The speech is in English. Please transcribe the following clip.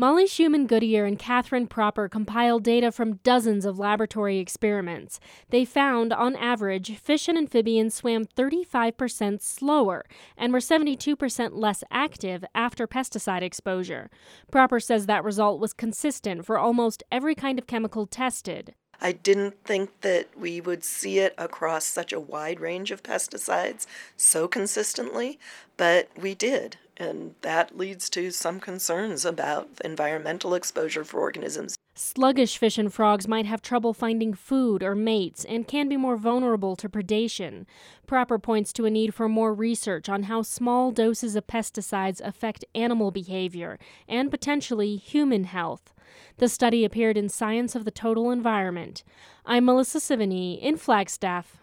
Molly Schumann-Goodyear and Catherine Proper compiled data from dozens of laboratory experiments. They found, on average, fish and amphibians swam 35% slower and were 72% less active after pesticide exposure. Proper says that result was consistent for almost every kind of chemical tested. I didn't think that we would see it across such a wide range of pesticides so consistently, but we did. And that leads to some concerns about environmental exposure for organisms. Sluggish fish and frogs might have trouble finding food or mates and can be more vulnerable to predation. Proper points to a need for more research on how small doses of pesticides affect animal behavior and potentially human health. The study appeared in Science of the Total Environment. I'm Melissa Sivany in Flagstaff.